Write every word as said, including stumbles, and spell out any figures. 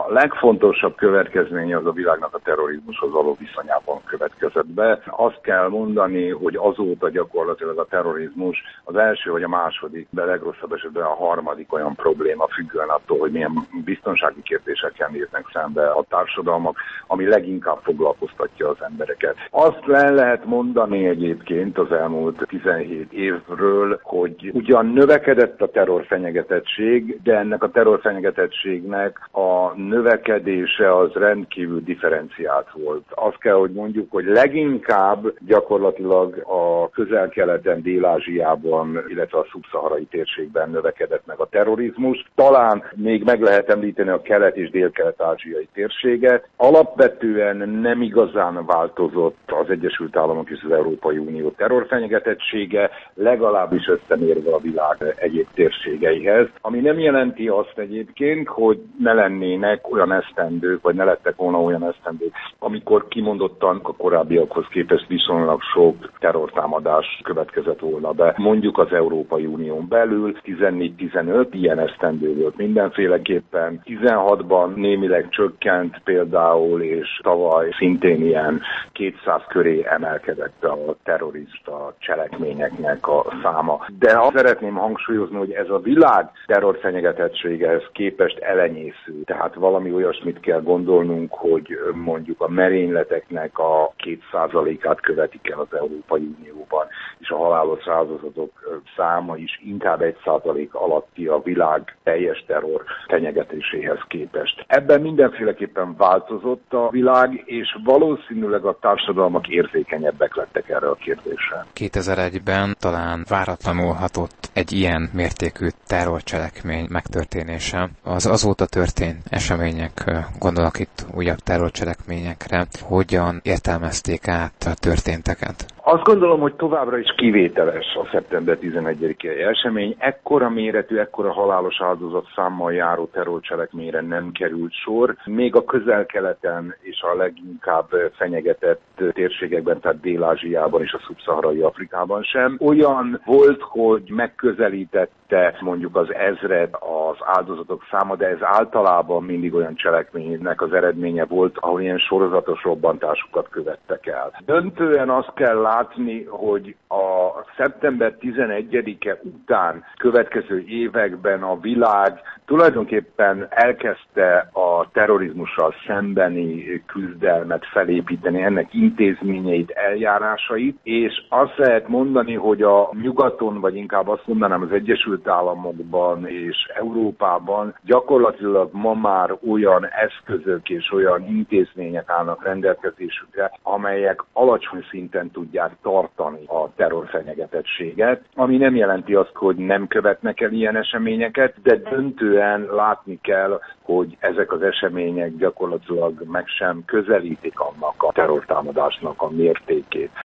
legfontosabb következménye az a világnak a terrorizmushoz való viszonyában következett be. Azt kell mondani, hogy azóta gyakorlatilag a terrorizmus az első vagy a második, de legrosszabb esetben a harmadik olyan probléma, függően attól, hogy milyen biztonsági kérdésekkel néznek szembe a társadalmak, ami leginkább foglalkoztatja az embereket. Azt le lehet mondani egyébként az elmúlt tizenhét évről, hogy ugyan növekedett a terrorfenyegetettség, de ennek a terrorfenyegetettségnek a növekedése az rendkívül differenciált volt. Azt kell, hogy mondjuk, hogy leginkább gyakorlatilag a Közel-Keleten, Dél-Ázsiában, illetve a szubszaharai térségben növekedett meg a terrorizmus. Talán még meg lehet említeni a kelet- és dél-kelet-ázsiai térséget. Alapvetően nem igazán változott az Egyesült Államok és az Európai Unió terrorfenyegetettsége, legalábbis összemérve a világ egyéb térségeihez, ami nem jelenti azt egyébként, hogy ne lennének olyan esztendők, vagy ne lettek volna olyan esztendők, amikor kimondottan a korábbiakhoz képest viszonylag sok terrortámadás következett volna be. Mondjuk az Európai Unión belül tizennégy-tizenöt ilyen esztendő volt mindenféleképpen. tizenhatban némileg csökkent például, és tavaly szintén ilyen kétszáz köré emelkedett a terrorista cselekményeknek a száma. De azt szeretném hangsúlyozni, hogy ez a világ terrorfenyegetettségehez képest elenyésző. Tehát valami olyasmit kell gondolnunk, hogy mondjuk a merényleteknek a két százalékát követik el az Európai Unióban, és a halálos áldozatok száma is inkább egy százalék alatti a világ teljes terror fenyegetéséhez képest. Ebben mindenféleképpen változott a világ, és valószínűleg a társadalmak érzékenyebbek lettek erre a kérdésre. kétezer-egyben talán váratlanul hatott egy ilyen mértékű terrorcselekmény megtörténése. Az azóta történt események, gondolok itt újabb terrorcselekményekre, hogyan értelmezték át a történteket? Azt gondolom, hogy továbbra is kivételes a szeptember tizenegyedikei esemény. Ekkora méretű, ekkora halálos áldozat számmal járó terrorcselekményre nem került sor. Még a Közel-Keleten és a leginkább fenyegetett térségekben, tehát Dél-Ázsiában és a szubszaharai Afrikában sem. Olyan volt, hogy megközelítette mondjuk az ezred az áldozatok száma, de ez általában mindig olyan cselekménynek az eredménye volt, ahol ilyen sorozatos robbantásokat követtek el. Döntően azt kell látni, hogy a szeptember tizenegyedike után következő években a világ tulajdonképpen elkezdte a terrorizmussal szembeni küzdelmet felépíteni, ennek intézményeit, eljárásait, és azt lehet mondani, hogy a nyugaton, vagy inkább azt mondanám az Egyesült Államokban és Európában gyakorlatilag ma már olyan eszközök és olyan intézmények állnak rendelkezésükre, amelyek alacsony szinten tudják tartani a terrorfenyegetettséget, ami nem jelenti azt, hogy nem követnek el ilyen eseményeket, de döntően látni kell, hogy ezek az események gyakorlatilag meg sem közelítik annak a terrortámadásnak a mértékét.